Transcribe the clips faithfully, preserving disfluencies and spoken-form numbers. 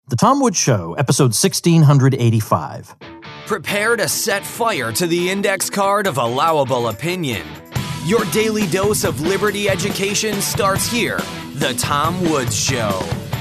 The Tom Woods Show, episode sixteen eighty-five. Prepare to set fire to the index card of allowable opinion. Your daily dose of liberty education starts here. The Tom Woods Show.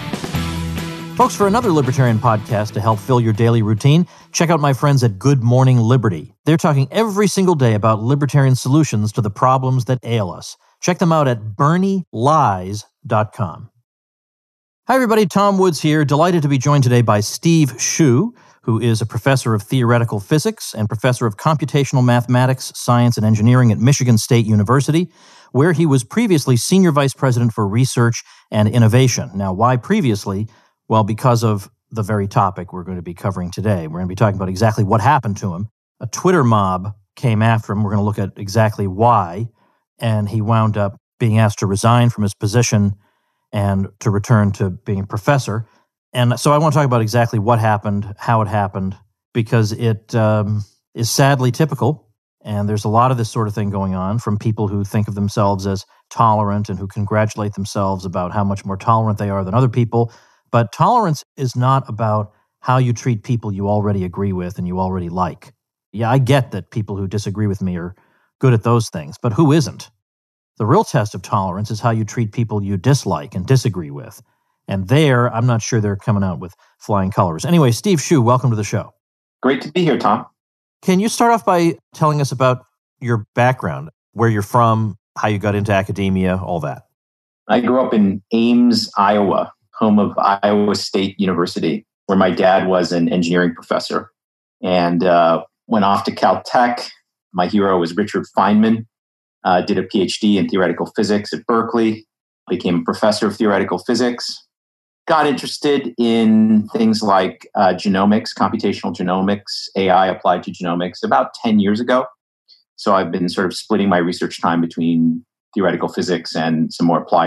Folks, for another libertarian podcast to help fill your daily routine, check out my friends at Good Morning Liberty. They're talking every single day about libertarian solutions to the problems that ail us. Check them out at bernie lies dot com. Hi, everybody. Tom Woods here. Delighted to be joined today by Steve Shu, who is a professor of theoretical physics and professor of computational mathematics, science, and engineering at Michigan State University, where he was previously senior vice president for research and innovation. Now, why previously? Well, because of the very topic we're going to be covering today. We're going to be talking about exactly what happened to him. A Twitter mob came after him. We're going to look at exactly why, and he wound up being asked to resign from his position and to return to being a professor. And so I want to talk about exactly what happened, how it happened, because it um, is sadly typical. And there's a lot of this sort of thing going on from people who think of themselves as tolerant and who congratulate themselves about how much more tolerant they are than other people. But tolerance is not about how you treat people you already agree with and you already like. Yeah, I get that people who disagree with me are good at those things, but who isn't? The real test of tolerance is how you treat people you dislike and disagree with. And there, I'm not sure they're coming out with flying colors. Anyway, Steve Shu, welcome to the show. Great to be here, Tom. Can you start off by telling us about your background, where you're from, how you got into academia, all that? I grew up in Ames, Iowa, home of Iowa State University, where my dad was an engineering professor, and uh, went off to Caltech. My hero was Richard Feynman. Uh, did a PhD in theoretical physics at Berkeley, became a professor of theoretical physics, got interested in things like uh, genomics, computational genomics, A I applied to genomics about ten years ago. So I've been sort of splitting my research time between theoretical physics and some more applied